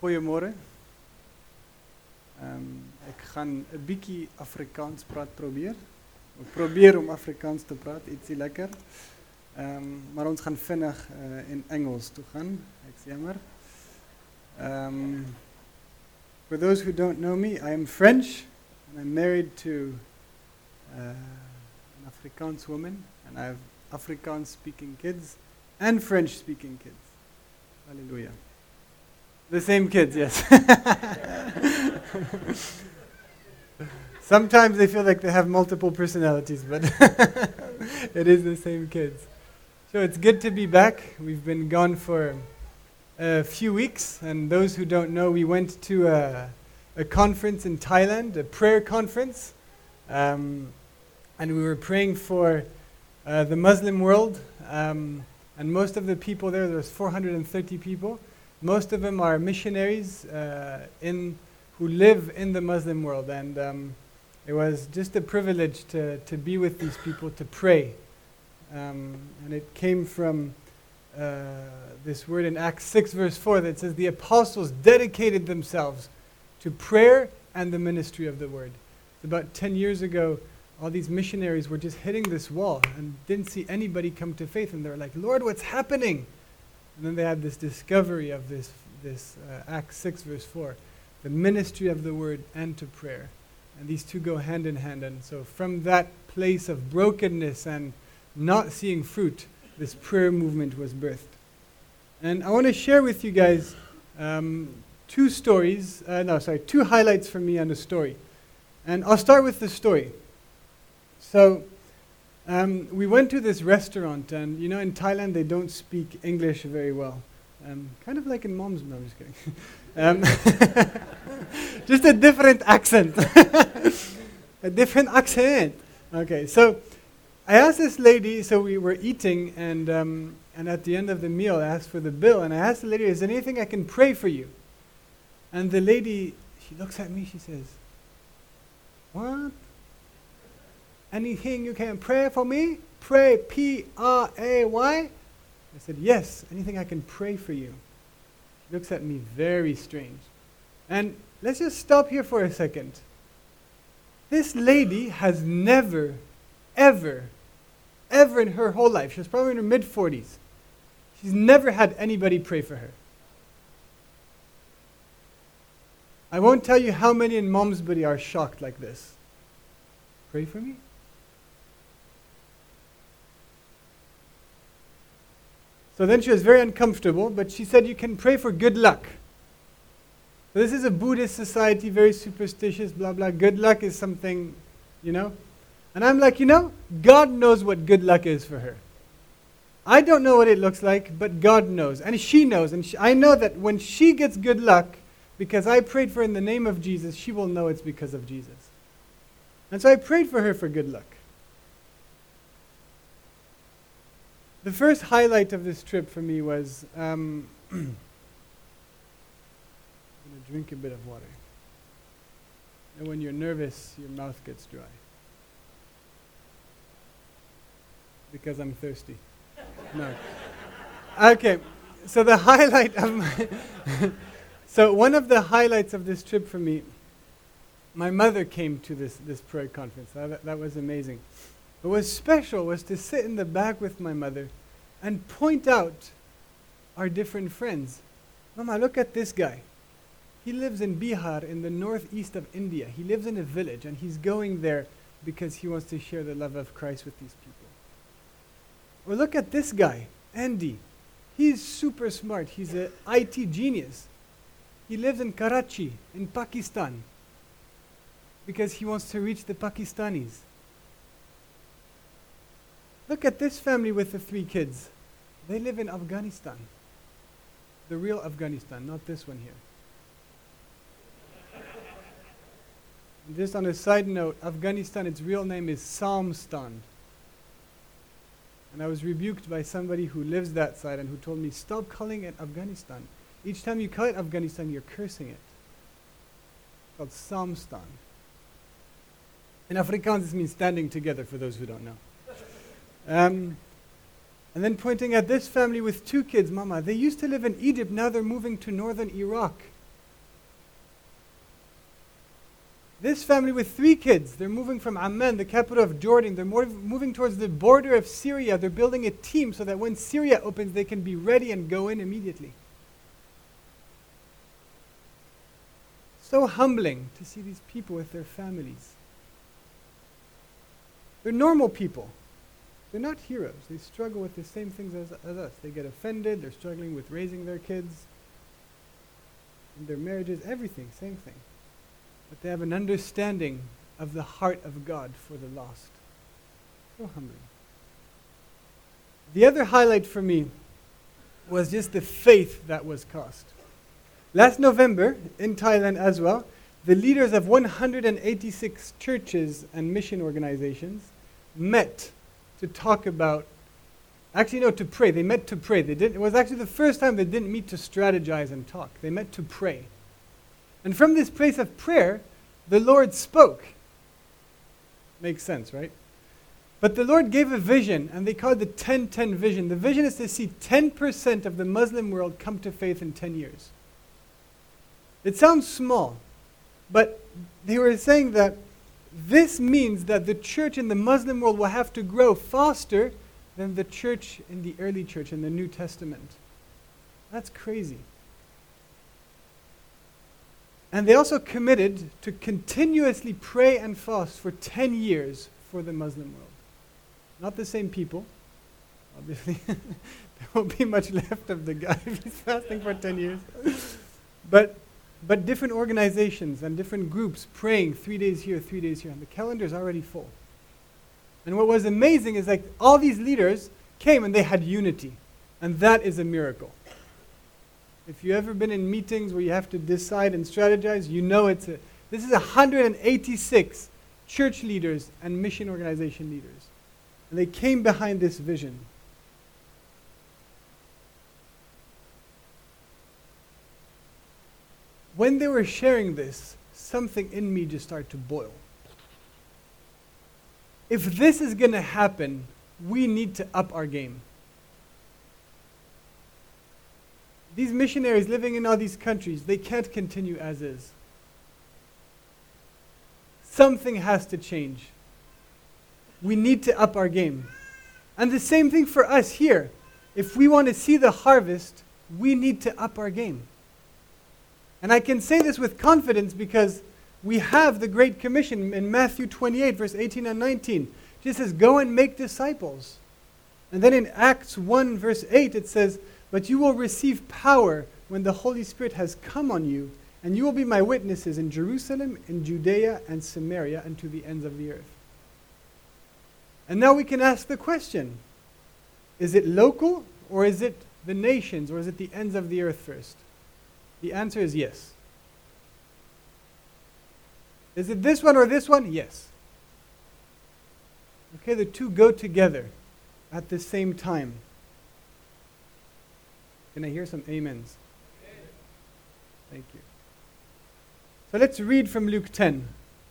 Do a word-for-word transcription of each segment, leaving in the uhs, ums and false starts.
Goeiemôre. Ehm um, ek gaan 'n bietjie Afrikaans praat probeer. Ek probeer om Afrikaans te praat, ietsie lekker. Ehm um, maar ons gaan vinnig uh, in Engels toe gaan. Ek's jammer. Ehm um, for those who don't know me, I am French and I'm married to uh, an Afrikaans woman and I have Afrikaans speaking kids and French speaking kids. Hallelujah. The same kids, yes. Sometimes they feel like they have multiple personalities, but it is the same kids. So it's good to be back. We've been gone for a few weeks, and those who don't know, we went to a, a conference in Thailand, a prayer conference, um, and we were praying for uh, the Muslim world, um, and most of the people there, there was four hundred thirty people. Most of them are missionaries uh, in who live in the Muslim world, and um, it was just a privilege to, to be with these people, to pray. Um, and it came from uh, this word in Acts six verse four that says, the apostles dedicated themselves to prayer and the ministry of the word. About ten years ago, all these missionaries were just hitting this wall and didn't see anybody come to faith, and they were like, Lord, what's happening? And then they had this discovery of this, this uh, Acts six verse four, the ministry of the word and to prayer. And these two go hand in hand. And so from that place of brokenness and not seeing fruit, this prayer movement was birthed. And I want to share with you guys um, two stories, uh, no, sorry, two highlights from me on a story. And I'll start with the story. So, Um, we went to this restaurant, and you know, in Thailand they don't speak English very well. Um, kind of like in Mom's, no, I'm just kidding. um, just a different accent. A different accent. Okay, so I asked this lady, so we were eating, and um, and at the end of the meal I asked for the bill, and I asked the lady, is there anything I can pray for you? And the lady, she looks at me, she says, what? Anything you can pray for me? Pray, P R A Y? I said, yes, anything I can pray for you. She looks at me very strange. And let's just stop here for a second. This lady has never, ever, ever in her whole life, she was probably in her mid-forties, she's never had anybody pray for her. I won't tell you how many in Momsbury are shocked like this. Pray for me? So then she was very uncomfortable, but she said, you can pray for good luck. So this is a Buddhist society, very superstitious, blah, blah. Good luck is something, you know. And I'm like, you know, God knows what good luck is for her. I don't know what it looks like, but God knows. And she knows. And she, I know that when she gets good luck, because I prayed for her in the name of Jesus, she will know it's because of Jesus. And so I prayed for her for good luck. The first highlight of this trip for me was, um, I'm going to drink a bit of water. And when you're nervous, your mouth gets dry. Because I'm thirsty. No. Okay, so the highlight of my... so one of the highlights of this trip for me, my mother came to this, this prayer conference. That, that was amazing. What was special was to sit in the back with my mother and point out our different friends. Mama, look at this guy. He lives in Bihar in the northeast of India. He lives in a village, and he's going there because he wants to share the love of Christ with these people. Or look at this guy, Andy. He's super smart. He's an I T genius. He lives in Karachi in Pakistan because he wants to reach the Pakistanis. Look at this family with the three kids. They live in Afghanistan. The real Afghanistan, not this one here. Just on a side note, Afghanistan, its real name is Samstan. And I was rebuked by somebody who lives that side and who told me, stop calling it Afghanistan. Each time you call it Afghanistan, you're cursing it. It's called Samstan. In Afrikaans, this means standing together, for those who don't know. Um, and then pointing at this family with two kids, Mama, they used to live in Egypt, now they're moving to northern Iraq. This family with three kids, they're moving from Amman, the capital of Jordan. They're mov- moving towards the border of Syria. They're building a team so that when Syria opens, they can be ready and go in immediately. So humbling to see these people with their families. They're normal people. They're not heroes. They struggle with the same things as, as us. They get offended. They're struggling with raising their kids, in their marriages, everything, same thing. But they have an understanding of the heart of God for the lost. So humbling. The other highlight for me was just the faith that was cost. Last November, in Thailand as well, the leaders of one hundred eighty-six churches and mission organizations met to talk about, actually no, to pray. They met to pray. They didn't, it was actually the first time they didn't meet to strategize and talk. They met to pray. And from this place of prayer, the Lord spoke. Makes sense, right? But the Lord gave a vision, and they called it the ten ten vision. The vision is to see ten percent of the Muslim world come to faith in ten years. It sounds small, but they were saying that this means that the church in the Muslim world will have to grow faster than the church in the early church in the New Testament. That's crazy. And they also committed to continuously pray and fast for ten years for the Muslim world. Not the same people. Obviously, there won't be much left of the guy if he's fasting for ten years. But but different organizations and different groups praying three days here, three days here, and the calendar's already full. And what was amazing is like all these leaders came and they had unity. And that is a miracle. If you've ever been in meetings where you have to decide and strategize, you know it's a, this is one hundred eighty-six church leaders and mission organization leaders. And they came behind this vision. When they were sharing this, something in me just started to boil. If this is going to happen, we need to up our game. These missionaries living in all these countries, they can't continue as is. Something has to change. We need to up our game. And the same thing for us here. If we want to see the harvest, we need to up our game. And I can say this with confidence because we have the Great Commission in Matthew twenty-eight, verse eighteen and nineteen. It says, go and make disciples. And then in Acts one, verse eight, it says, but you will receive power when the Holy Spirit has come on you, and you will be my witnesses in Jerusalem, in Judea, and Samaria, and to the ends of the earth. And now we can ask the question, is it local, or is it the nations, or is it the ends of the earth first? The answer is yes. Is it this one or this one? Yes. Okay, the two go together at the same time. Can I hear some amens? Amen. Thank you. So let's read from Luke ten.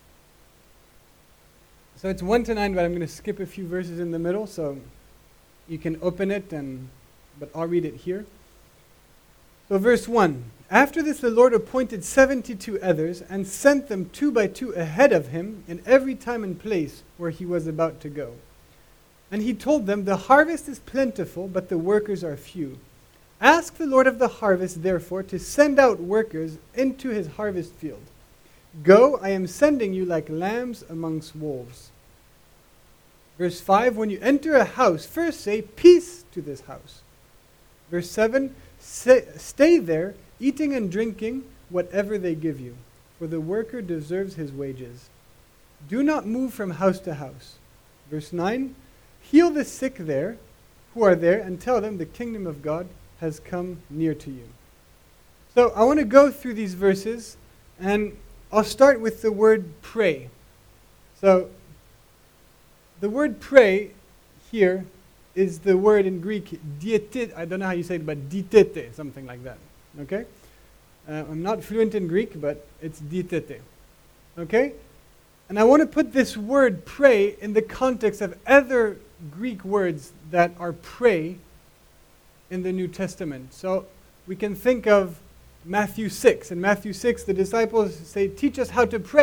So it's one to nine, but I'm going to skip a few verses in the middle, so you can open it, and but I'll read it here. So verse one. After this the Lord appointed seventy-two others, and sent them two by two ahead of him in every time and place where he was about to go. And he told them, the harvest is plentiful, but the workers are few. Ask the Lord of the harvest, therefore, to send out workers into his harvest field. Go, I am sending you like lambs amongst wolves. Verse five, when you enter a house, first say, peace to this house. Verse seven, say, stay there, eating and drinking whatever they give you, for the worker deserves his wages. Do not move from house to house. Verse nine, heal the sick there, who are there, and tell them the kingdom of God has come near to you. So I want to go through these verses, and I'll start with the word pray. So the word pray here is the word in Greek, dietete, I don't know how you say it, but dietete, something like that. Okay? Uh, I'm not fluent in Greek, but it's dietete. Okay? And I want to put this word pray in the context of other Greek words that are pray in the New Testament. So we can think of Matthew six. In Matthew six, the disciples say, teach us how to pray.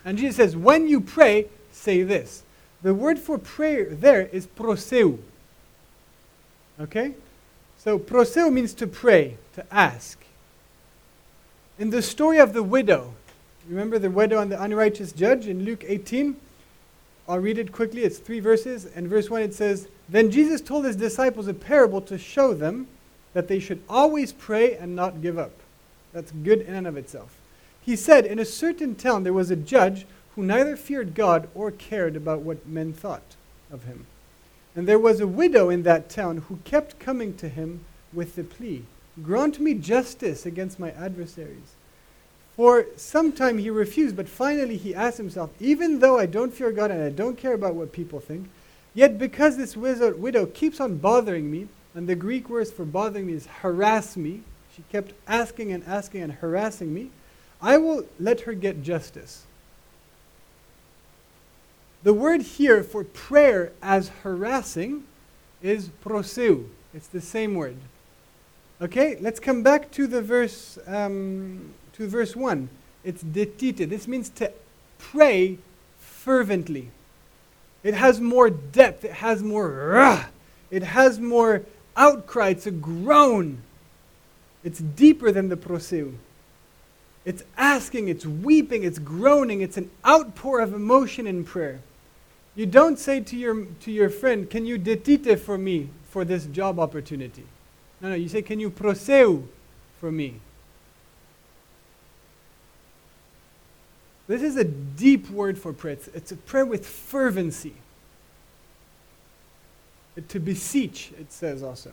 And Jesus says, when you pray, say this. The word for prayer there is proseu. Okay? So proseu means to pray, to ask. In the story of the widow, remember the widow and the unrighteous judge in Luke eighteen? I'll read it quickly. It's three verses. And verse one it says, then Jesus told his disciples a parable to show them that they should always pray and not give up. That's good in and of itself. He said, in a certain town there was a judge who neither feared God or cared about what men thought of him. And there was a widow in that town who kept coming to him with the plea, grant me justice against my adversaries. For some time he refused, but finally he asked himself, even though I don't fear God and I don't care about what people think, yet because this widow keeps on bothering me, and the Greek word for bothering me is harass me, she kept asking and asking and harassing me, I will let her get justice. The word here for prayer as harassing is proseu. It's the same word. Okay, let's come back to the verse, um, to verse one. It's detite. This means to pray fervently. It has more depth. It has more rah. It has more outcry. It's a groan. It's deeper than the proseu. It's asking, it's weeping, it's groaning. It's an outpour of emotion in prayer. You don't say to your to your friend, can you detite for me for this job opportunity? No, no, you say, can you proseu for me? This is a deep word for prayer. It's, it's a prayer with fervency. It, to beseech, it says also.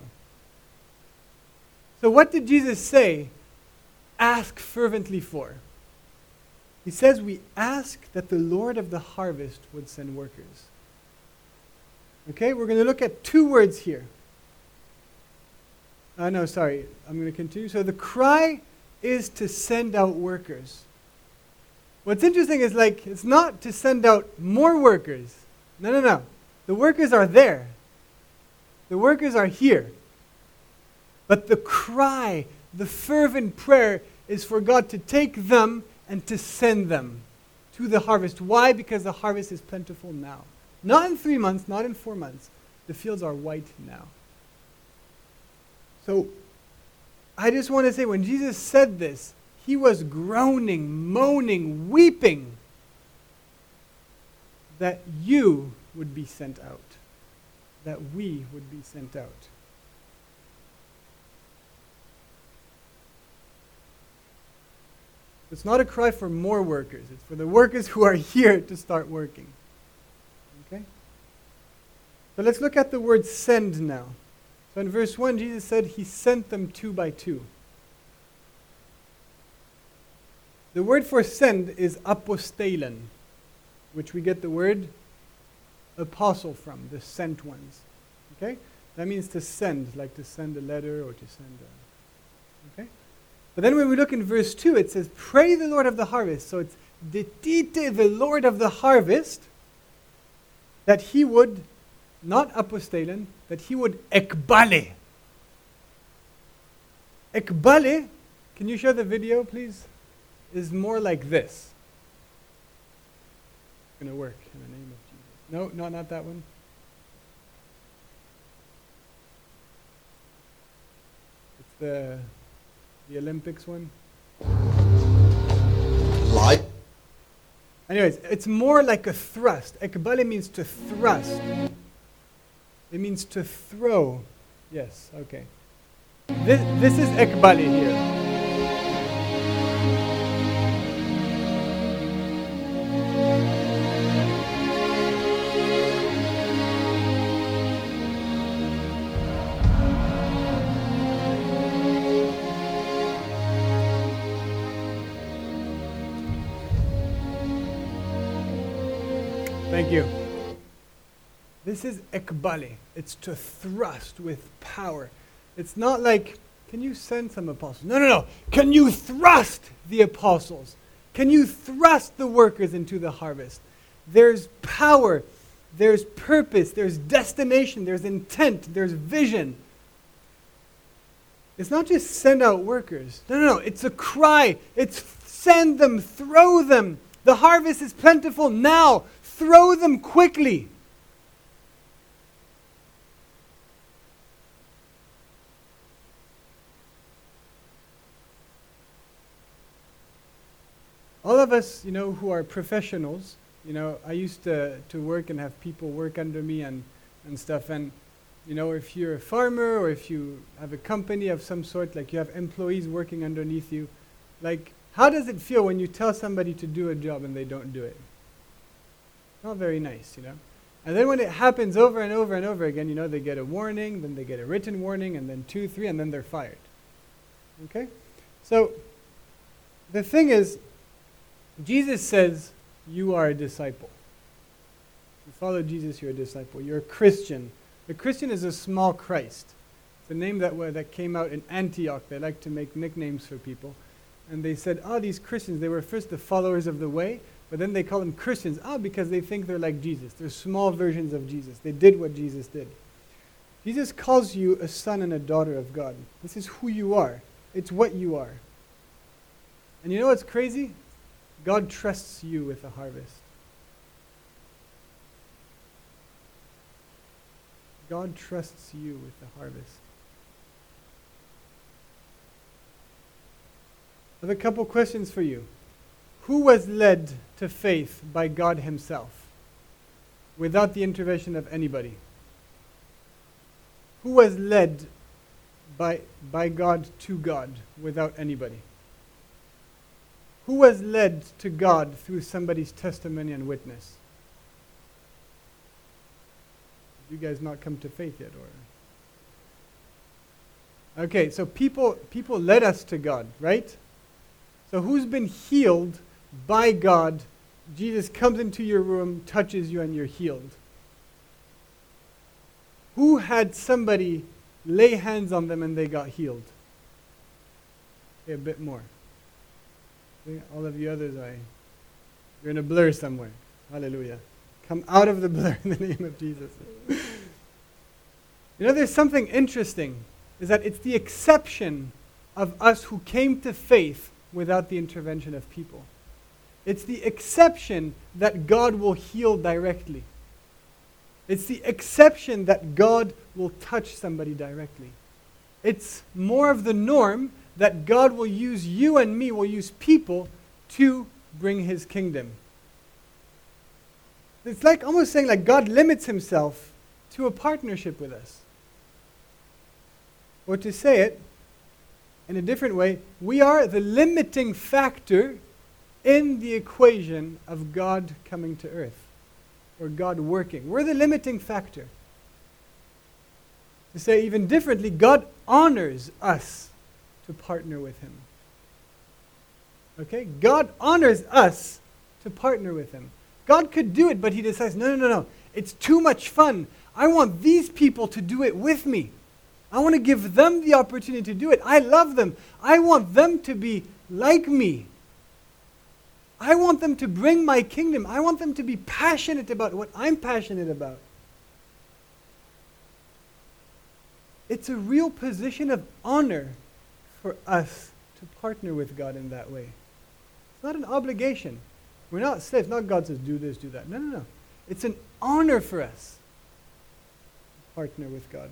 So what did Jesus say? Ask fervently for. He says we ask that the Lord of the harvest would send workers. Okay, we're going to look at two words here. Uh, no, sorry, I'm going to continue. So the cry is to send out workers. What's interesting is like, it's not to send out more workers. No, no, no. The workers are there. The workers are here. But the cry, the fervent prayer is for God to take them and to send them to the harvest. Why? Because the harvest is plentiful now. Not in three months, not in four months. The fields are white now. So, I just want to say, when Jesus said this, he was groaning, moaning, weeping that you would be sent out. That we would be sent out. It's not a cry for more workers. It's for the workers who are here to start working. Okay? So let's look at the word send now. So in verse one, Jesus said he sent them two by two. The word for send is apostelen, which we get the word apostle from, the sent ones. Okay? That means to send, like to send a letter or to send a... Okay? But then when we look in verse two, it says, pray the Lord of the harvest. So it's detite the Lord of the harvest, that he would, not apostelen, that he would ekbale. Ekbale, can you show the video, please? Is more like this. It's going to work in the name of Jesus. No, no, not that one. It's the... The Olympics one? Like? Anyways, it's more like a thrust. Ekbale means to thrust. It means to throw. Yes, okay. This, this is ekbale here. Thank you. This is ekbale. It's to thrust with power. It's not like, can you send some apostles? No, no, no. Can you thrust the apostles? Can you thrust the workers into the harvest? There's power. There's purpose. There's destination. There's intent. There's vision. It's not just send out workers. No, no, no. It's a cry. It's send them, throw them, The harvest is plentiful now. Throw them quickly. All of us, you know, who are professionals, you know, I used to, to work and have people work under me and, and stuff. And, you know, if you're a farmer or if you have a company of some sort, like you have employees working underneath you, like, how does it feel when you tell somebody to do a job and they don't do it? Not very nice, you know. And then when it happens over and over and over again, you know, they get a warning, then they get a written warning, and then two, three, and then they're fired. Okay? So, the thing is, Jesus says, you are a disciple. You follow Jesus, you're a disciple. You're a Christian. The Christian is a small Christ. It's a name that, uh, that came out in Antioch. They like to make nicknames for people. And they said, oh, these Christians, they were first the followers of the way, but then they call them Christians. Ah, because they think they're like Jesus. They're small versions of Jesus. They did what Jesus did. Jesus calls you a son and a daughter of God. This is who you are. It's what you are. And you know what's crazy? God trusts you with a harvest. God trusts you with the harvest. I have a couple questions for you. Who was led to faith by God himself without the intervention of anybody? Who was led by, by God to God without anybody? Who was led to God through somebody's testimony and witness? You guys not come to faith yet, or? Okay, so people people led us to God, right? So who's been healed by God? Jesus comes into your room, touches you, and you're healed. Who had somebody lay hands on them and they got healed? Okay, a bit more. All of you others, I, you're in a blur somewhere. Hallelujah. Come out of the blur in the name of Jesus. You know, there's something interesting, is that it's the exception of us who came to faith without the intervention of people. It's the exception that God will heal directly. It's the exception that God will touch somebody directly. It's more of the norm that God will use you and me, will use people to bring his kingdom. It's like almost saying like God limits himself to a partnership with us. Or to say it in a different way, we are the limiting factor in the equation of God coming to earth, or God working. We're the limiting factor. To say even differently, God honors us to partner with him. Okay? God honors us to partner with him. God could do it, but he decides, no, no, no, no. It's too much fun. I want these people to do it with me. I want to give them the opportunity to do it. I love them. I want them to be like me. I want them to bring my kingdom. I want them to be passionate about what I'm passionate about. It's a real position of honor for us to partner with God in that way. It's not an obligation. We're not slaves. Not God says, do this, do that. No, no, no. It's an honor for us to partner with God.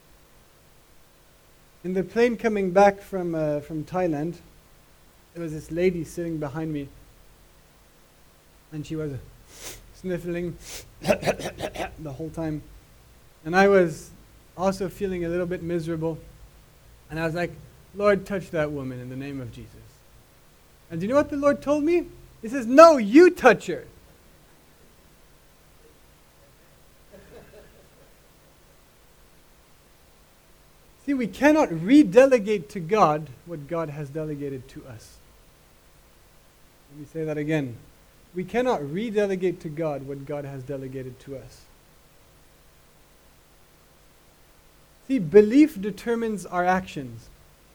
In the plane coming back from uh, from Thailand, there was this lady sitting behind me, and she was sniffling the whole time. And I was also feeling a little bit miserable. And I was like, Lord, touch that woman in the name of Jesus. And do you know what the Lord told me? He says, no, you touch her. See, we cannot redelegate to God what God has delegated to us. Let me say that again. We cannot redelegate to God what God has delegated to us. See, belief determines our actions.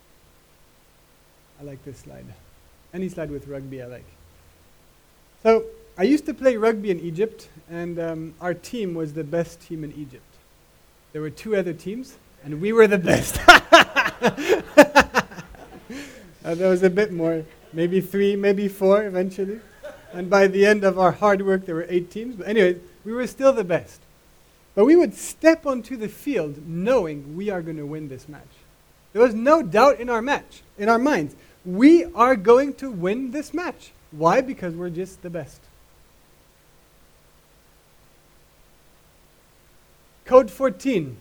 I like this slide. Any slide with rugby I like. So, I used to play rugby in Egypt, and um, our team was the best team in Egypt. There were two other teams, and we were the best. uh, there was a bit more. Maybe three, maybe four eventually. And by the end of our hard work, there were eight teams. But anyway, we were still the best. But we would step onto the field knowing we are going to win this match. There was no doubt in our match, in our minds. We are going to win this match. Why? Because we're just the best. Code fourteen.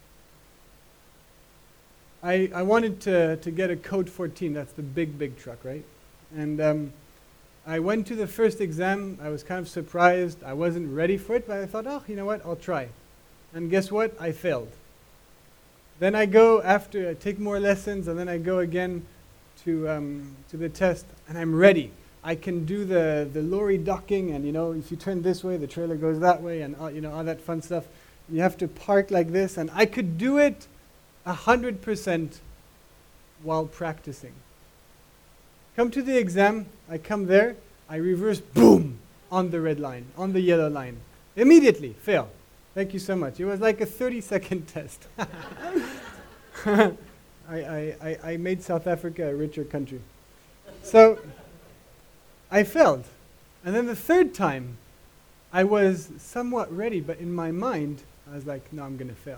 I, I wanted to, to get a Code fourteen. That's the big, big truck, right? And um, I went to the first exam. I was kind of surprised. I wasn't ready for it, but I thought, oh, you know what? I'll try. And guess what? I failed. Then I go after, I take more lessons, and then I go again to um, to the test, and I'm ready. I can do the, the lorry docking, and, you know, if you turn this way, the trailer goes that way, and, all, you know, all that fun stuff. You have to park like this, and I could do it one hundred percent while practicing. Come to the exam, I come there, I reverse, boom, on the red line, on the yellow line. Immediately, fail. Thank you so much. It was like a thirty-second test. I, I, I, I made South Africa a richer country. So, I failed. And then the third time, I was somewhat ready, but in my mind, I was like, no, I'm going to fail.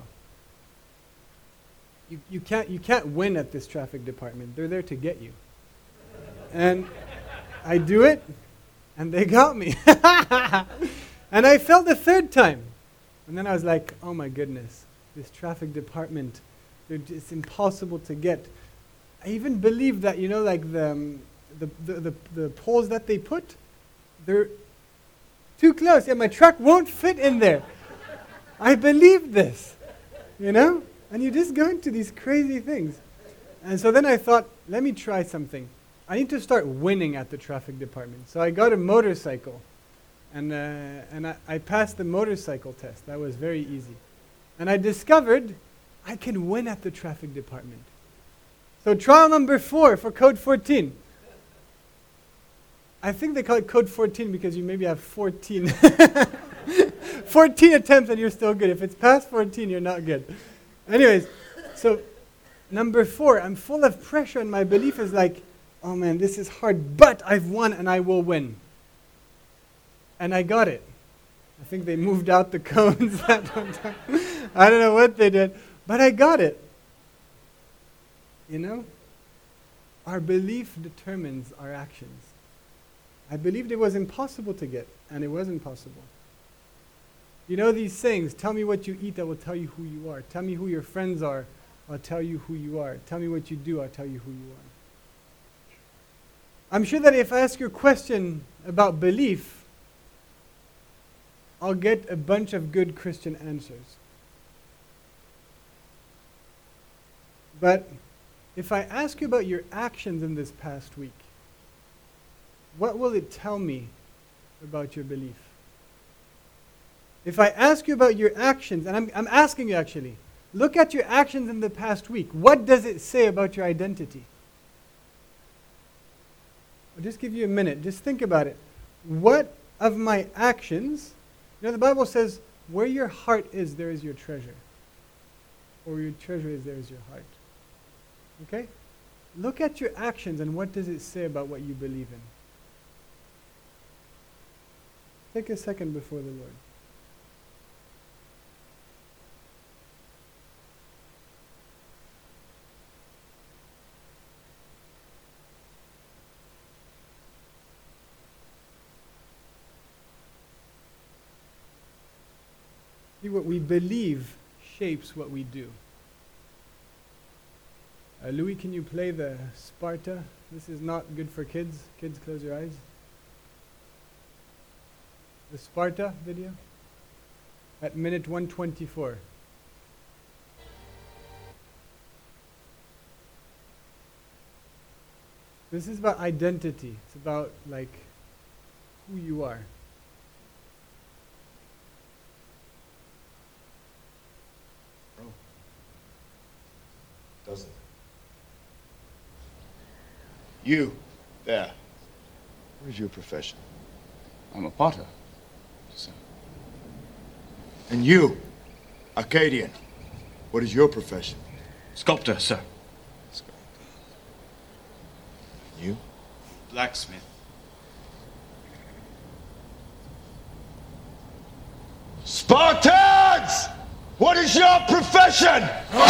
You, you, can't, you can't win at this traffic department. They're there to get you. And I do it, and they got me. And I failed the third time. And then I was like, oh my goodness, this traffic department, it's impossible to get. I even believe that, you know, like the, um, the, the, the, the poles that they put, they're too close. Yeah, my truck won't fit in there. I believe this, you know? And you just go into these crazy things. And so then I thought, let me try something. I need to start winning at the traffic department. So I got a motorcycle. And, uh, and I, I passed the motorcycle test. That was very easy. And I discovered I can win at the traffic department. So trial number four for Code fourteen. I think they call it Code fourteen because you maybe have fourteen. fourteen attempts and you're still good. If it's past fourteen, you're not good. Anyways, so number four, I'm full of pressure and my belief is like, oh man, this is hard, but I've won and I will win. And I got it. I think they moved out the cones that one time. I don't know what they did, but I got it. You know? Our belief determines our actions. I believed it was impossible to get, and it wasn't possible. You know these sayings, tell me what you eat, I will tell you who you are. Tell me who your friends are, I'll tell you who you are. Tell me what you do, I'll tell you who you are. I'm sure that if I ask you a question about belief, I'll get a bunch of good Christian answers. But if I ask you about your actions in this past week, what will it tell me about your belief? If I ask you about your actions, and I'm, I'm asking you actually, look at your actions in the past week. What does it say about your identity? I'll just give you a minute. Just think about it. What of my actions... You know, the Bible says, where your heart is, there is your treasure. Or where your treasure is, there is your heart. Okay? Look at your actions and what does it say about what you believe in. Take a second before the Lord. What we believe shapes what we do. Uh, Louis, can you play the Sparta? This is not good for kids. Kids, close your eyes. The Sparta video at minute one twenty-four. This is about identity. It's about, like, who you are. Doesn't. You, there. What is your profession? I'm a potter, sir. And you, Arcadian, what is your profession? Sculptor, sir. Sculptor. You? Blacksmith. Spartans! What is your profession?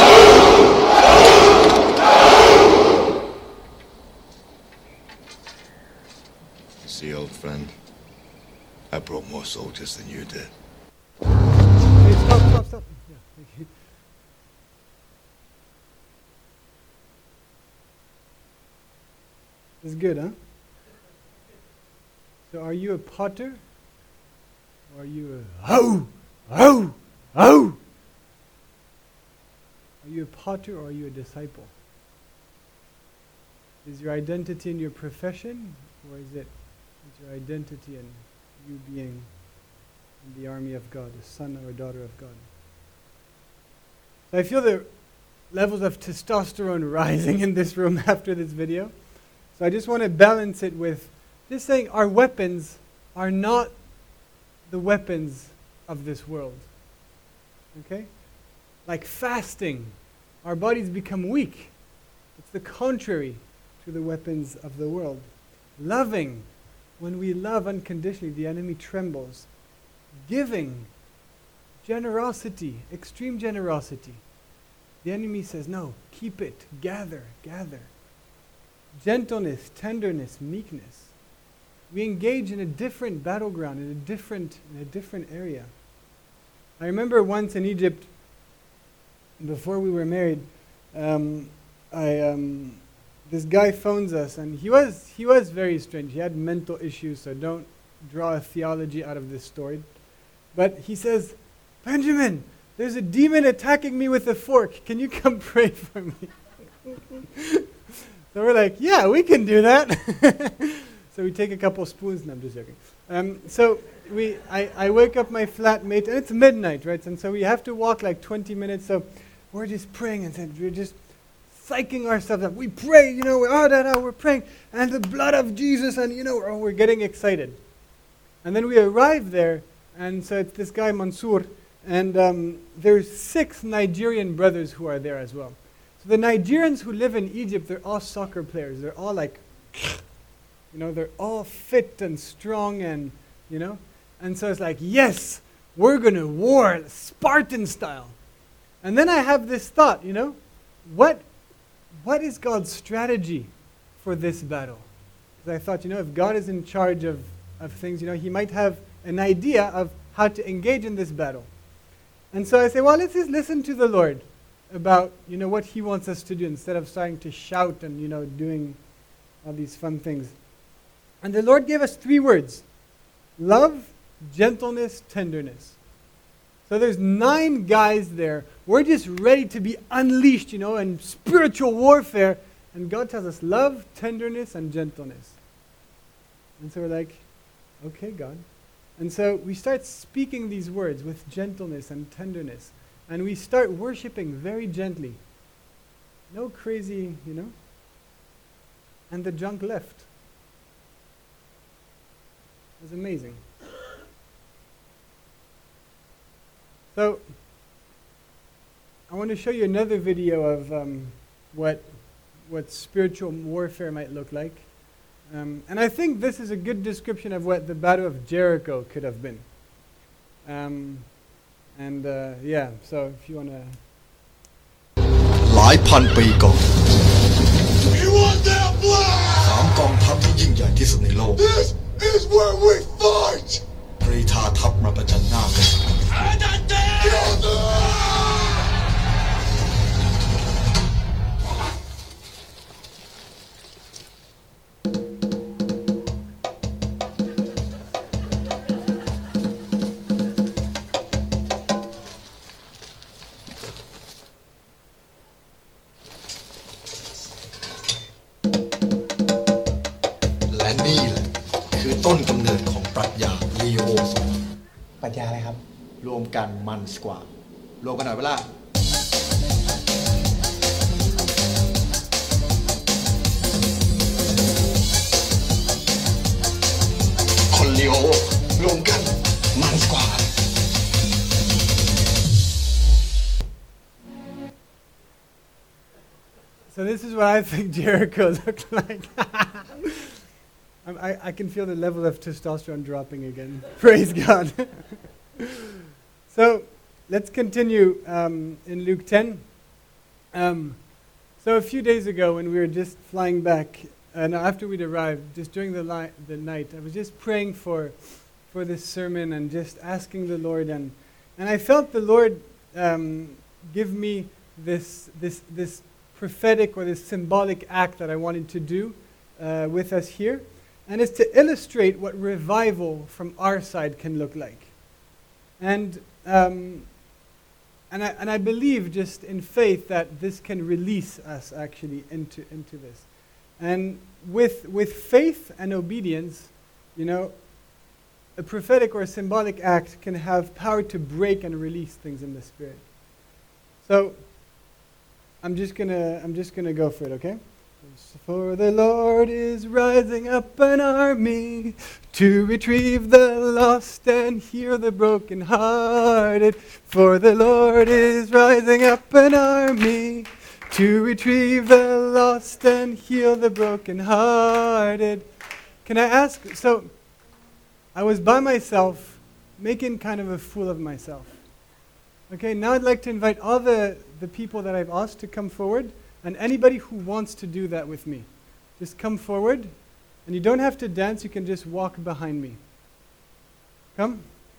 See, old friend, I brought more soldiers than you did. Hey, stop, stop, stop. Yeah, thank you. It's good, huh? So are you a potter? Or are you a ho, ho, ho? Are you a potter or are you a disciple? Is your identity in your profession, or is it is your identity in you being in the army of God, a son or a daughter of God? So I feel the levels of testosterone rising in this room after this video. So I just want to balance it with just saying our weapons are not the weapons of this world. Okay? Like fasting, our bodies become weak. It's the contrary to the weapons of the world. Loving, when we love unconditionally, the enemy trembles. Giving, generosity, extreme generosity. The enemy says, no, keep it, gather, gather. Gentleness, tenderness, meekness. We engage in a different battleground, in a different, in a different area. I remember once in Egypt, before we were married, um, I, um, this guy phones us, and he was, he was very strange. He had mental issues, so don't draw a theology out of this story. But he says, Benjamin, there's a demon attacking me with a fork. Can you come pray for me? So we're like, yeah, we can do that. So we take a couple spoons. No, I'm just joking. Um, so we, I, I wake up my flatmate, and it's midnight, right? And so we have to walk like twenty minutes. So we're just praying, and we're just psyching ourselves up. We pray, you know, oh, da, da, we're praying, and the blood of Jesus, and, you know, oh, we're getting excited. And then we arrive there, and so it's this guy, Mansour, and um, there's six Nigerian brothers who are there as well. So the Nigerians who live in Egypt, they're all soccer players. They're all like, you know, they're all fit and strong and, you know. And so it's like, yes, we're going to war, Spartan style. And then I have this thought, you know, what, what is God's strategy for this battle? Because I thought, you know, if God is in charge of, of things, you know, he might have an idea of how to engage in this battle. And so I say, well, let's just listen to the Lord about, you know, what he wants us to do instead of starting to shout and, you know, doing all these fun things. And the Lord gave us three words: love, gentleness, tenderness. So there's nine guys there. We're just ready to be unleashed, you know, in spiritual warfare. And God tells us love, tenderness, and gentleness. And so we're like, okay, God. And so we start speaking these words with gentleness and tenderness. And we start worshiping very gently. No crazy, you know. And the junk left. It was amazing. So, I want to show you another video of um, what, what spiritual warfare might look like. Um, and I think this is a good description of what the Battle of Jericho could have been. Um, and uh, yeah, so if you want to... หลายพันปีก่อน You want that blood? สามกองทัพที่ยิ่งใหญ่ที่สุดในโลก This is where we fight! กรีธาทัพมาประจันหน้ากัน Kill them! และนี่แหละคือต้นกำเนิดของปรัชญาลีโอสองปรัชญาอะไรครับรวมกันมันสกว่ารวมกันหน่อยเวลาคนลีโอรวมกันมันสกว่า So this is what I think Jericho looked like. I, I can feel the level of testosterone dropping again. Praise God. So let's continue um, in Luke ten. Um, so a few days ago when we were just flying back, and after we'd arrived, just during the, li- the night, I was just praying for for this sermon and just asking the Lord, and and I felt the Lord um, give me this this this prophetic or this symbolic act that I wanted to do uh, with us here, and it's to illustrate what revival from our side can look like. And um, and I and I believe just in faith that this can release us actually into into this. And with with faith and obedience, you know, a prophetic or a symbolic act can have power to break and release things in the spirit. So I'm just gonna I'm just gonna go for it, okay? For the Lord is rising up an army to retrieve the lost and heal the brokenhearted. For the Lord is rising up an army to retrieve the lost and heal the brokenhearted. Can I ask, so I was by myself, making kind of a fool of myself. Okay, now I'd like to invite all the, the people that I've asked to come forward, and anybody who wants to do that with me. Just come forward, and you don't have to dance, you can just walk behind me. Come.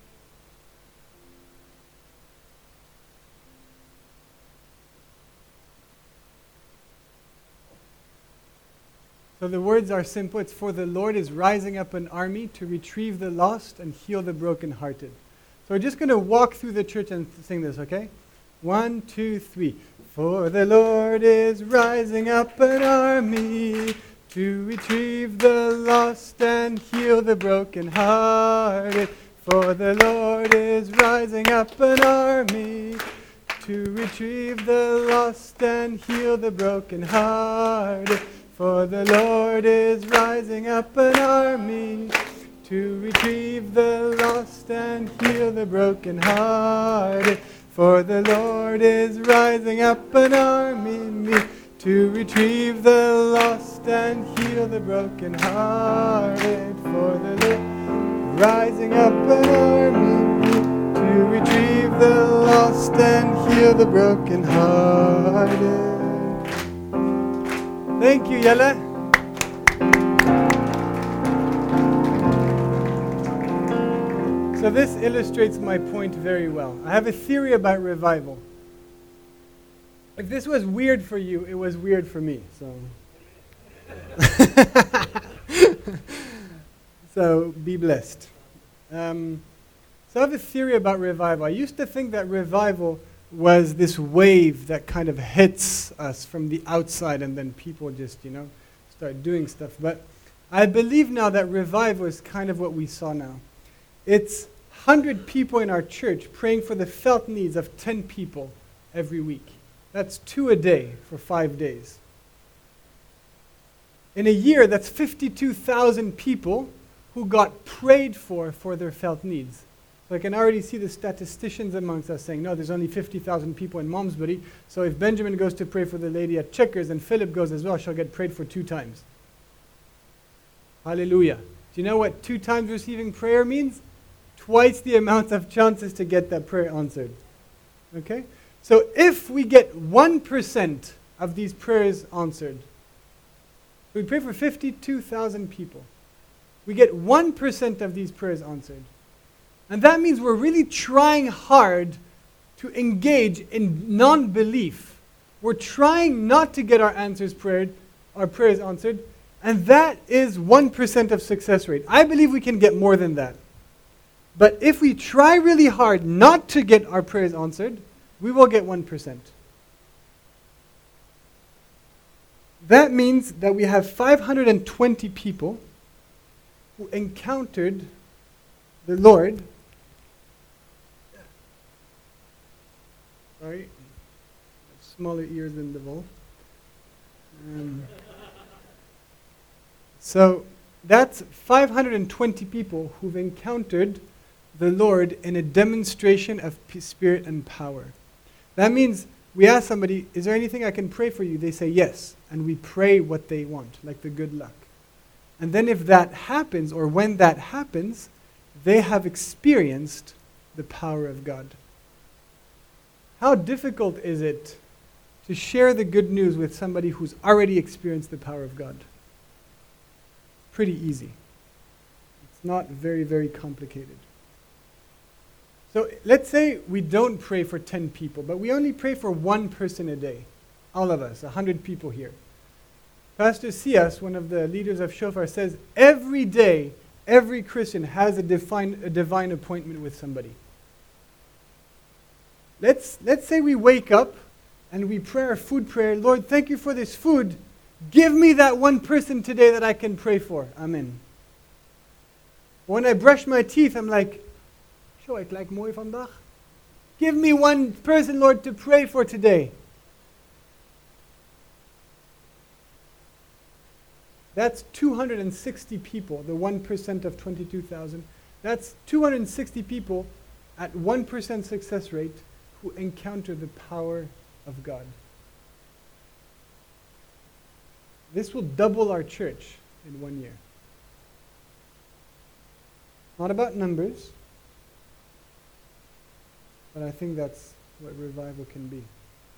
So the words are simple. It's for the Lord is rising up an army to retrieve the lost and heal the brokenhearted. So we're just going to walk through the church and sing this, okay? One, two, three. For the Lord is rising up an army to retrieve the lost and heal the brokenhearted. For the Lord is rising up an army to retrieve the lost and heal the brokenhearted. For the Lord is rising up an army to retrieve the lost and heal the brokenhearted. For the Lord is rising up an army to retrieve the lost and heal the brokenhearted. For the Lord rising up an army to retrieve the lost and heal the brokenhearted. Thank you, Yella. So this illustrates my point very well. I have a theory about revival. If this was weird for you, it was weird for me. So, so be blessed. Um, so I have a theory about revival. I used to think that revival was this wave that kind of hits us from the outside and then people just, you know, start doing stuff. But I believe now that revival is kind of what we saw now. It's one hundred people in our church praying for the felt needs of ten people every week. That's two a day for five days. In a year, that's fifty-two thousand people who got prayed for for their felt needs. So I can already see the statisticians amongst us saying, no, there's only fifty thousand people in Malmesbury, so if Benjamin goes to pray for the lady at Checkers and Philip goes as well, she'll get prayed for two times. Hallelujah. Do you know what two times receiving prayer means? Twice the amount of chances to get that prayer answered. Okay? So if we get one percent of these prayers answered, we pray for fifty-two thousand people. We get one percent of these prayers answered. And that means we're really trying hard to engage in non-belief. We're trying not to get our answers prayed, our prayers answered, and that is one percent of success rate. I believe we can get more than that. But if we try really hard not to get our prayers answered, we will get one percent. That means that we have five hundred twenty people who encountered the Lord. Sorry, smaller ears than the wolf. Um, so that's five hundred twenty people who've encountered the Lord in a demonstration of p- spirit and power. That means we ask somebody, is there anything I can pray for you? They say yes, and we pray what they want, like the good luck. And then if that happens, or when that happens, they have experienced the power of God. how difficult is it to share the good news with somebody who's already experienced the power of God? Pretty easy. It's not very, very complicated. So let's say we don't pray for ten people, but we only pray for one person a day. All of us, one hundred people here. Pastor Sias, one of the leaders of Shofar, says every day, every Christian has a divine, a divine appointment with somebody. Let's, let's say we wake up and we pray our food prayer. Lord, thank you for this food. Give me that one person today that I can pray for. Amen. When I brush my teeth, I'm like, "Zo, ik lijk mooi vandaag." Give me one person, Lord, to pray for today. That's two hundred sixty people, the one percent of twenty-two thousand. That's two hundred sixty people at one percent success rate who encounter the power of God. This will double our church in one year. Not about numbers, but I think that's what revival can be.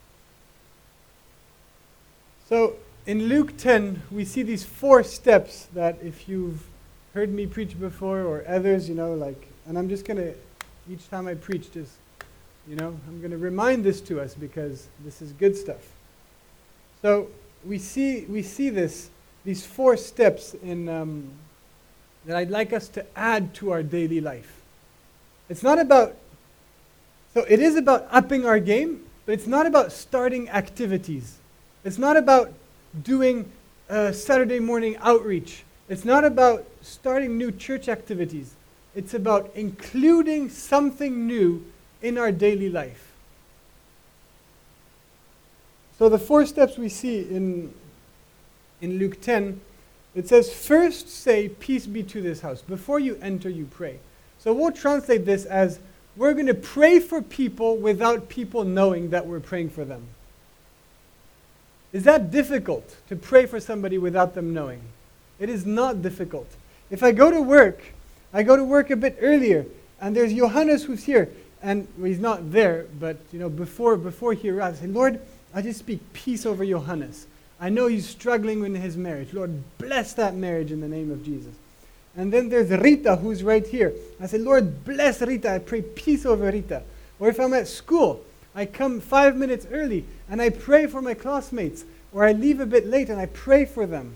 So, in Luke ten, we see these four steps that if you've heard me preach before or others, you know, like, and I'm just going to, each time I preach, just, you know, I'm going to remind this to us because this is good stuff. So, we see we see this, these four steps in um, that I'd like us to add to our daily life. It's not about, so it is about upping our game, but it's not about starting activities. It's not about doing uh, Saturday morning outreach. It's not about starting new church activities. It's about including something new in our daily life. So the four steps we see in, in Luke ten, it says, first say, peace be to this house. Before you enter, you pray. So we'll translate this as, we're going to pray for people without people knowing that we're praying for them. Is that difficult, to pray for somebody without them knowing? It is not difficult. If I go to work, I go to work a bit earlier, and there's Johannes who's here, and well, he's not there, but you know, before before he arrives, I say, Lord, I just speak peace over Johannes. I know he's struggling in his marriage. Lord, bless that marriage in the name of Jesus. And then there's Rita, who's right here. I say, Lord, bless Rita. I pray peace over Rita. Or if I'm at school, I come five minutes early, and I pray for my classmates. Or I leave a bit late, and I pray for them.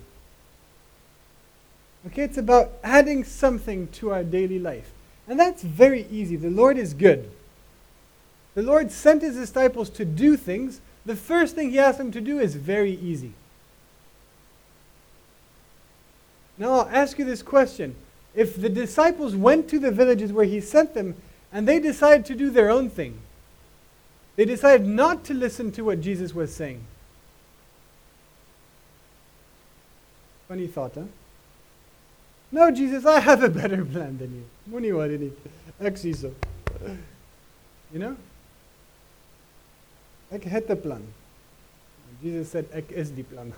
Okay, it's about adding something to our daily life. And that's very easy. The Lord is good. The Lord sent his disciples to do things. The first thing he asked them to do is very easy. Now I'll ask you this question. If the disciples went to the villages where he sent them, and they decided to do their own thing, they decided not to listen to what Jesus was saying. Funny thought, huh? No, Jesus, I have a better plan than you. Muni wat dit. Ek sien so. You know? Ek het 'n plan. Jesus said, ek is die plan.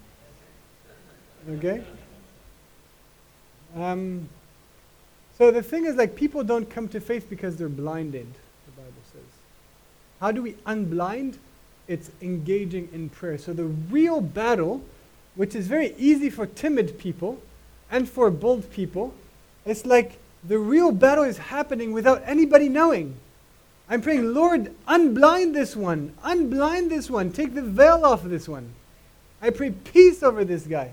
Okay? Um, so the thing is, like, people don't come to faith because they're blinded, the Bible says. How do we unblind? It's engaging in prayer. So the real battle, which is very easy for timid people and for bold people, it's like the real battle is happening without anybody knowing. I'm praying, Lord, unblind this one. Unblind this one. Take the veil off of this one. I pray peace over this guy.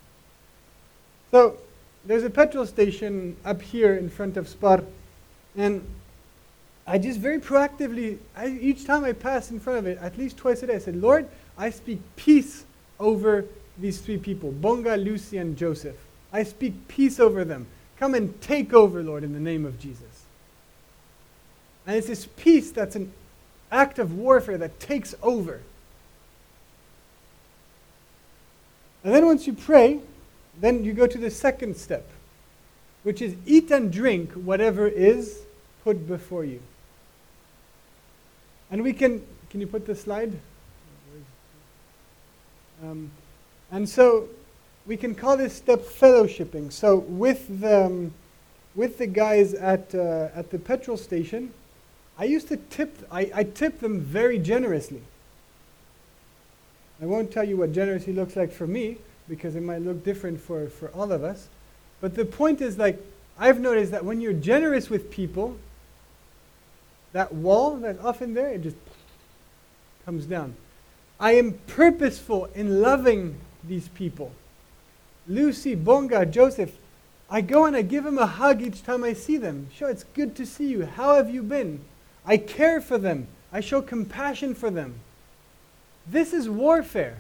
So there's a petrol station up here in front of Spar, and I just very proactively, I, each time I pass in front of it, at least twice a day, I said, Lord, I speak peace over these three people, Bonga, Lucy, and Joseph. I speak peace over them. Come and take over, Lord, in the name of Jesus. And it's this peace that's an act of warfare that takes over. And then once you pray, then you go to the second step, which is eat and drink whatever is put before you. And we can, can you put the slide? Um, and so we can call this step fellowshipping. So with the, um, with the guys at, uh, at the petrol station, I used to tip, I, I tip them very generously. I won't tell you what generously looks like for me, because it might look different for, for all of us. But the point is, like, I've noticed that when you're generous with people, that wall that's often there, it just comes down. I am purposeful in loving these people. Lucy, Bonga, Joseph, I go and I give them a hug each time I see them. Sure, it's good to see you. How have you been? I care for them. I show compassion for them. This is warfare.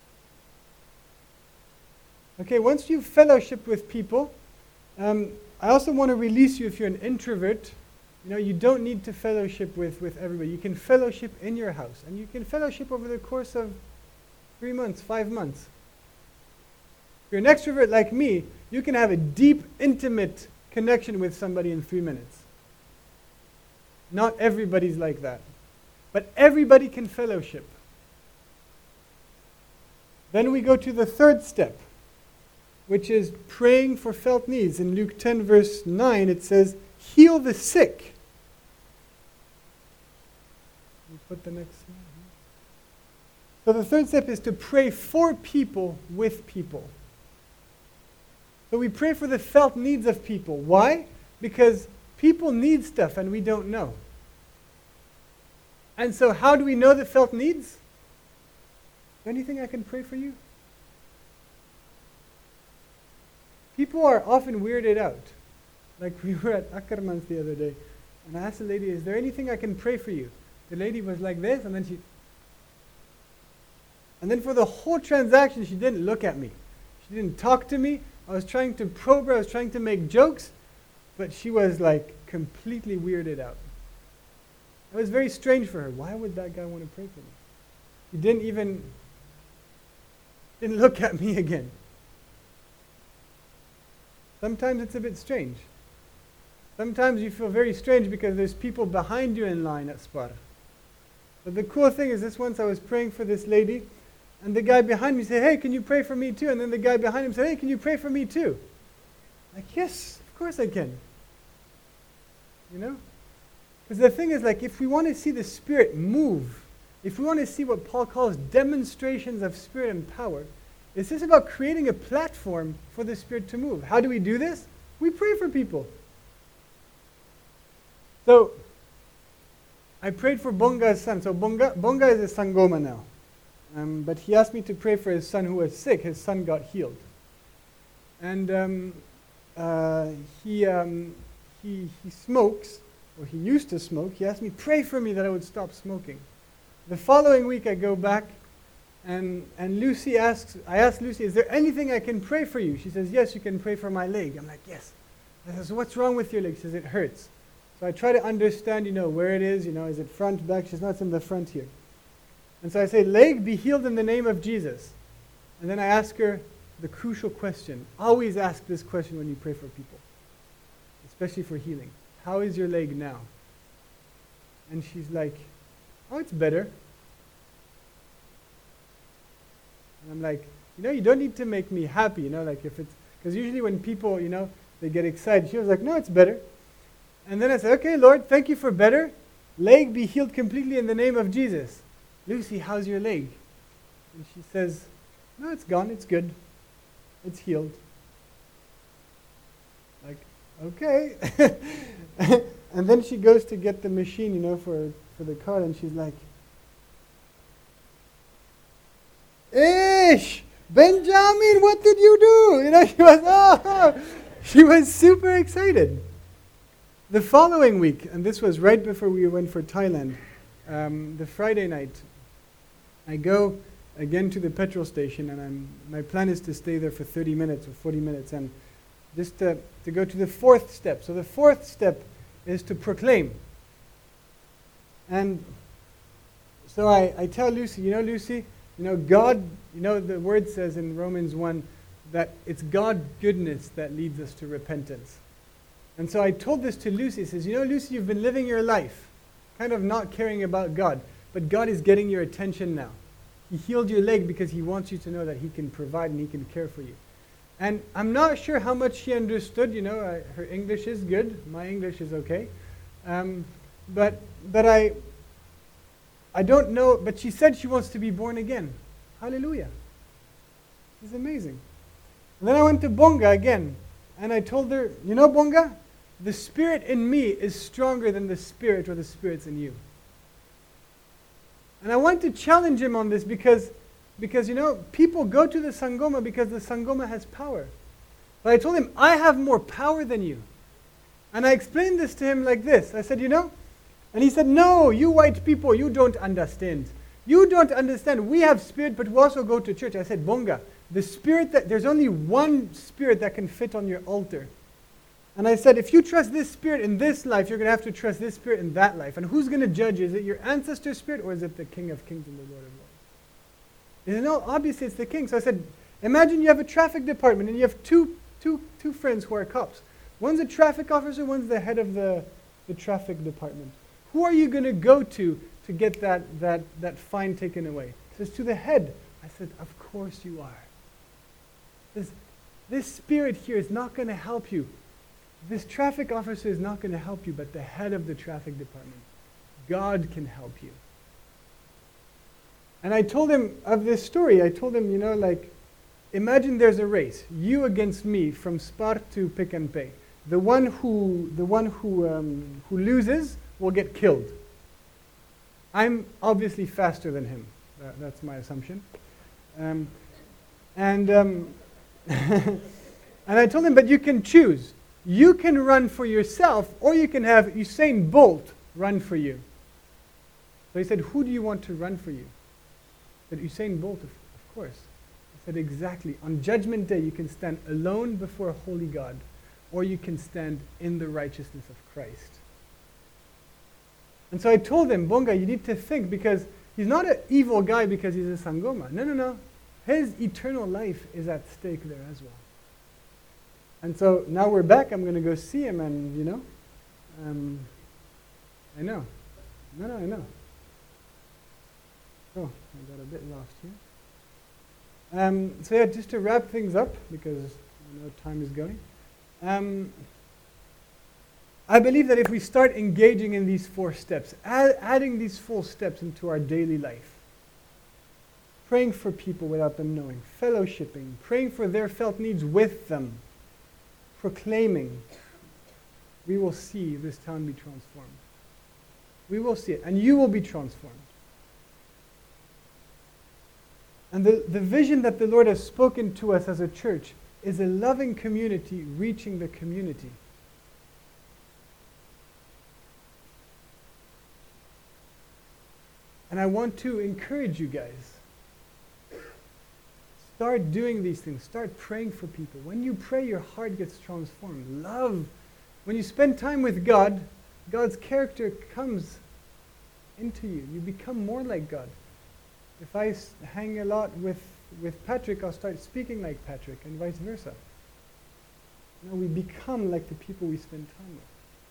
Okay, once you've fellowshiped with people, um, I also want to release you if you're an introvert. You know, you don't need to fellowship with, with everybody. You can fellowship in your house, and you can fellowship over the course of three months, five months. If you're an extrovert like me, you can have a deep, intimate connection with somebody in three minutes. Not everybody's like that. But everybody can fellowship. Then we go to the third step, which is praying for felt needs. In Luke ten, verse nine, it says, heal the sick. We'll put the next slide. So the third step is to pray for people with people. So we pray for the felt needs of people. Why? Because people need stuff and we don't know. And so how do we know the felt needs? Is there anything I can pray for you? People are often weirded out. Like we were at Ackermans the other day, and I asked the lady, is there anything I can pray for you? The lady was like this, and then she... And then for the whole transaction, she didn't look at me. She didn't talk to me. I was trying to probe her, I was trying to make jokes, but she was like completely weirded out. It was very strange for her. Why would that guy want to pray for me? He didn't even... didn't look at me again. Sometimes it's a bit strange. Sometimes you feel very strange because there's people behind you in line at Spar. But the cool thing is this, once I was praying for this lady, and the guy behind me said, hey, can you pray for me too? And then the guy behind him said, hey, can you pray for me too? Like, yes, of course I can. You know? Because the thing is, like, if we want to see the Spirit move, if we want to see what Paul calls demonstrations of Spirit and power, it's just about creating a platform for the Spirit to move. How do we do this? We pray for people. So, I prayed for Bonga's son. So Bonga, Bonga is a Sangoma now. Um, but he asked me to pray for his son who was sick. His son got healed. And um, uh, he, um, he, he smokes, or he used to smoke. He asked me, pray for me that I would stop smoking. The following week I go back, and, and Lucy asks, I asked Lucy, is there anything I can pray for you? She says, yes, you can pray for my leg. I'm like, yes. I says, what's wrong with your leg? She says, it hurts. So I try to understand, you know, where it is, you know, is it front, back? She's not, it's in the front here. And so I say, leg, be healed in the name of Jesus. And then I ask her the crucial question. Always ask this question when you pray for people, especially for healing. How is your leg now? And she's like, oh, it's better. And I'm like, you know, you don't need to make me happy, you know, like if it's, because usually when people, you know, they get excited, she was like, no, it's better. And then I said, okay, Lord, thank you for better. Leg be healed completely in the name of Jesus. Lucy, how's your leg? And she says, no, it's gone, it's good. It's healed. Like, okay. And then she goes to get the machine, you know, for, for the car, and she's like, Ish! Benjamin, what did you do? You know, she was, oh, she was super excited. The following week, and this was right before we went for Thailand, um, the Friday night, I go again to the petrol station, and I'm, my plan is to stay there for thirty minutes or forty minutes, and just to, to go to the fourth step. So the fourth step is to proclaim. And so I, I tell Lucy, you know, Lucy, you know, God, you know, the word says in Romans one that it's God's goodness that leads us to repentance. And so I told this to Lucy. He says, you know, Lucy, you've been living your life kind of not caring about God, but God is getting your attention now. He healed your leg because he wants you to know that he can provide and he can care for you. And I'm not sure how much she understood. You know, I, her English is good. My English is okay. Um, but but I I don't know, but she said she wants to be born again. Hallelujah. It's amazing. And then I went to Bonga again, and I told her, you know, Bonga, the spirit in me is stronger than the spirit or the spirits in you. And I want to challenge him on this because, because, you know, people go to the Sangoma because the Sangoma has power. But I told him, I have more power than you. And I explained this to him like this. I said, you know, and he said, no, you white people, you don't understand. You don't understand. We have spirit, but we also go to church. I said, Bonga, the spirit that, there's only one spirit that can fit on your altar. And I said, if you trust this spirit in this life, you're going to have to trust this spirit in that life. And who's going to judge you? Is it your ancestor spirit or is it the King of Kings and the Lord of Lords? He said, no, obviously it's the King. So I said, imagine you have a traffic department and you have two, two, two friends who are cops. One's a traffic officer, one's the head of the, the traffic department. Who are you going to go to to get that, that, that fine taken away? He says, to the head. I said, of course you are. This, this spirit here is not going to help you. This traffic officer is not going to help you, but the head of the traffic department, God can help you. And I told him of this story. I told him, you know, like, imagine there's a race, you against me from Spar to Pick and Pay. The one who, the one who, um, who loses will get killed. I'm obviously faster than him. That, that's my assumption. Um, and um, and I told him, but you can choose. You can run for yourself, or you can have Usain Bolt run for you. So he said, who do you want to run for you? I said, Usain Bolt, of, of course. I said, exactly. On Judgment Day, you can stand alone before a holy God, or you can stand in the righteousness of Christ. And so I told him, Bonga, you need to think, because he's not an evil guy because he's a Sangoma. No, no, no. His eternal life is at stake there as well. And so now we're back. I'm going to go see him, and, you know, um, I know. No, no, I know. Oh, I got a bit lost here. Um, so yeah, just to wrap things up, because I know time is going. Um, I believe that if we start engaging in these four steps, add, adding these four steps into our daily life, praying for people without them knowing, fellowshipping, praying for their felt needs with them, proclaiming, we will see this town be transformed. We will see it, and you will be transformed. And the, the vision that the Lord has spoken to us as a church is a loving community reaching the community. And I want to encourage you guys. Start doing these things. Start praying for people. When you pray, your heart gets transformed. Love. When you spend time with God, God's character comes into you. You become more like God. If I s- hang a lot with, with Patrick, I'll start speaking like Patrick, and vice versa. You know, we become like the people we spend time with.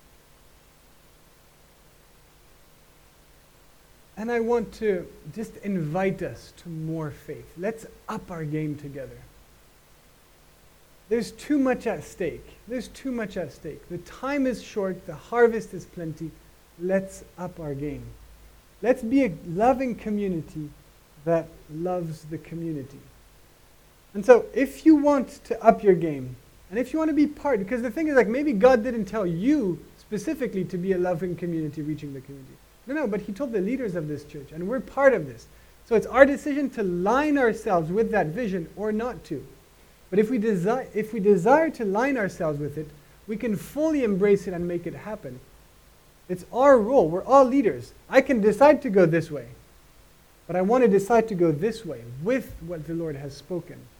And I want to just invite us to more faith. Let's up our game together. There's too much at stake. There's too much at stake. The time is short. The harvest is plenty. Let's up our game. Let's be a loving community that loves the community. And so if you want to up your game, and if you want to be part, because the thing is, like, maybe God didn't tell you specifically to be a loving community reaching the community. No, no, but he told the leaders of this church, and we're part of this. So it's our decision to line ourselves with that vision or not to. But if we desire, if we desire to line ourselves with it, we can fully embrace it and make it happen. It's our role. We're all leaders. I can decide to go this way, but I want to decide to go this way with what the Lord has spoken.